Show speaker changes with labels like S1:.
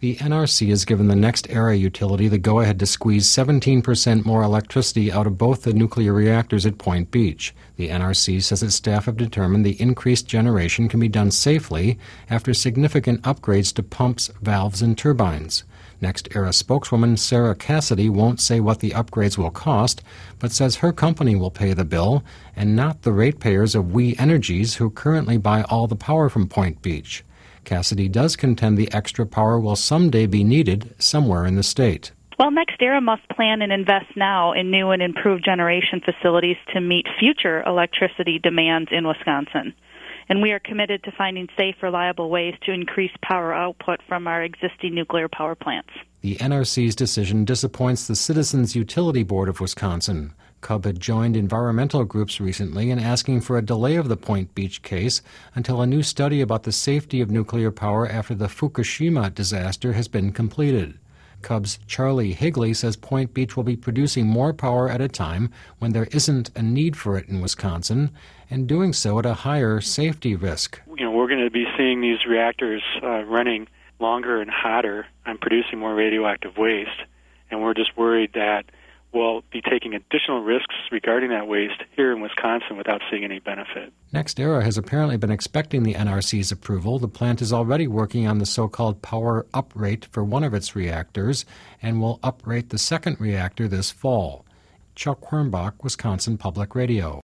S1: The NRC has given the NextEra utility the go-ahead to squeeze 17% more electricity out of both the nuclear reactors at Point Beach. The NRC says its staff have determined the increased generation can be done safely after significant upgrades to pumps, valves, and turbines. NextEra spokeswoman Sarah Cassidy won't say what the upgrades will cost, but says her company will pay the bill and not the ratepayers of We Energies who currently buy all the power from Point Beach. Cassidy does contend the extra power will someday be needed somewhere in the state.
S2: Well, NextEra must plan and invest now in new and improved generation facilities to meet future electricity demands in Wisconsin. And we are committed to finding safe, reliable ways to increase power output from our existing nuclear power plants.
S1: The NRC's decision disappoints the Citizens Utility Board of Wisconsin. CUB had joined environmental groups recently in asking for a delay of the Point Beach case until a new study about the safety of nuclear power after the Fukushima disaster has been completed. CUB's Charlie Higley says Point Beach will be producing more power at a time when there isn't a need for it in Wisconsin, and doing so at a higher safety risk.
S3: We're going to be seeing these reactors running longer and hotter and producing more radioactive waste, and we're just worried that we'll be taking additional risks regarding that waste here in Wisconsin without seeing any benefit.
S1: NextEra has apparently been expecting the NRC's approval. The plant is already working on the so-called power uprate for one of its reactors and will uprate the second reactor this fall. Chuck Hornbach, Wisconsin Public Radio.